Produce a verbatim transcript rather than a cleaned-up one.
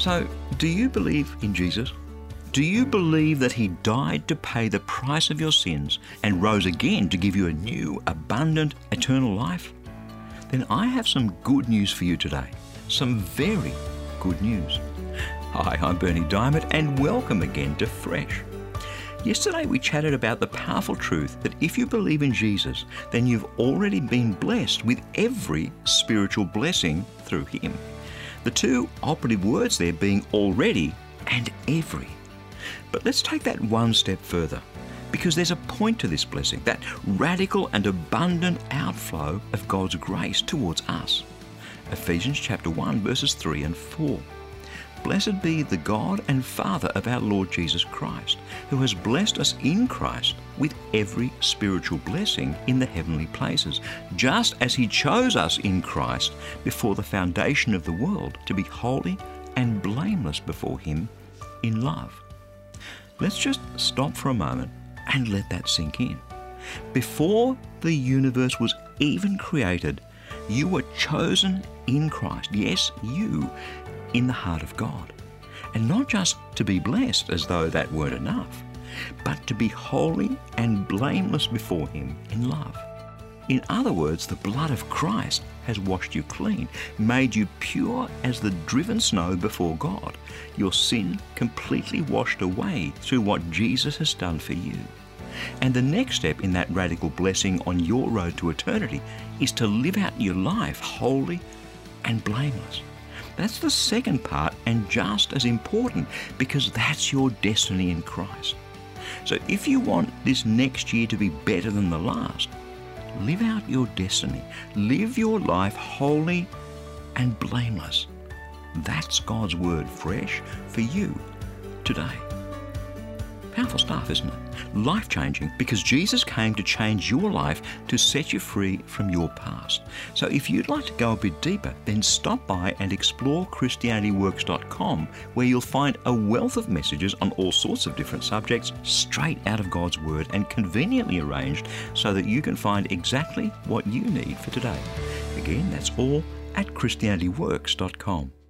So, do you believe in Jesus? Do you believe that he died to pay the price of your sins and rose again to give you a new, abundant, eternal life? Then I have some good news for you today. Some very good news. Hi, I'm Berni Dymet and welcome again to Fresh. Yesterday we chatted about the powerful truth that if you believe in Jesus, then you've already been blessed with every spiritual blessing through him. The two operative words there being already and every. But let's take that one step further, because there's a point to this blessing, that radical and abundant outflow of God's grace towards us. Ephesians chapter one, verses three and four. Blessed be the God and Father of our Lord Jesus Christ, who has blessed us in Christ with every spiritual blessing in the heavenly places, just as he chose us in Christ before the foundation of the world to be holy and blameless before him in love. Let's just stop for a moment and let that sink in. Before the universe was even created, you were chosen in Christ. Yes, you, in the heart of God. And not just to be blessed as though that weren't enough, but to be holy and blameless before him in love. In other words, the blood of Christ has washed you clean, made you pure as the driven snow before God. Your sin completely washed away through what Jesus has done for you. And the next step in that radical blessing on your road to eternity is to live out your life holy and blameless. That's the second part, and just as important, because that's your destiny in Christ. So if you want this next year to be better than the last, live out your destiny. Live your life holy and blameless. That's God's word fresh for you today. Powerful stuff, isn't it? Life-changing, because Jesus came to change your life to set you free from your past. So if you'd like to go a bit deeper, then stop by and explore Christianity Works dot com, where you'll find a wealth of messages on all sorts of different subjects straight out of God's Word and conveniently arranged so that you can find exactly what you need for today. Again, that's all at Christianity Works dot com.